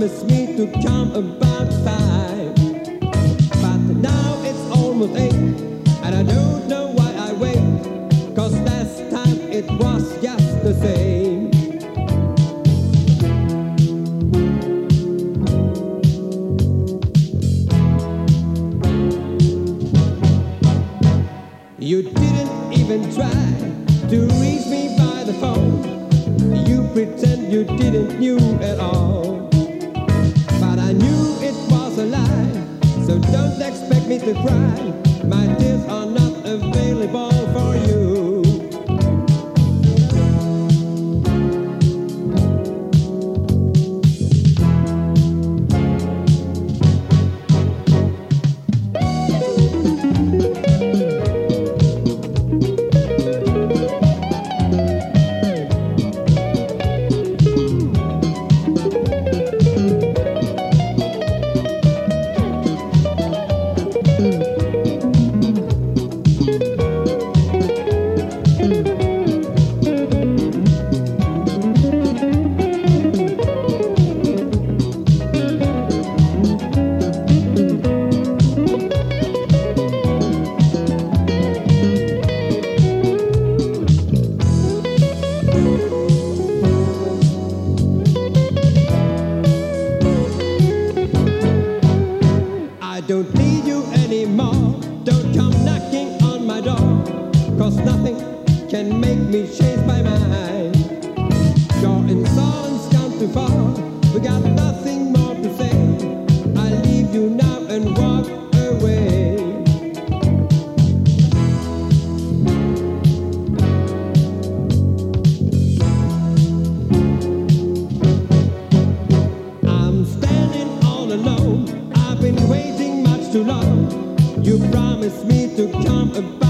promised me to come about 5. But now it's almost 8, and I don't know why I wait, 'cause last time it was just the same. You didn't even try to reach me by the phone. You pretend you didn't knew at all. But I knew it was a lie, so don't expect me to cry. My tears are not available for you. I don't need you anymore. Don't come knocking on my door, 'cause nothing can make me change my mind. Your insolence gone too far. We got nothing more to say. I leave you now and walk away. I'm standing all alone. I've been waiting too long. You promised me to come about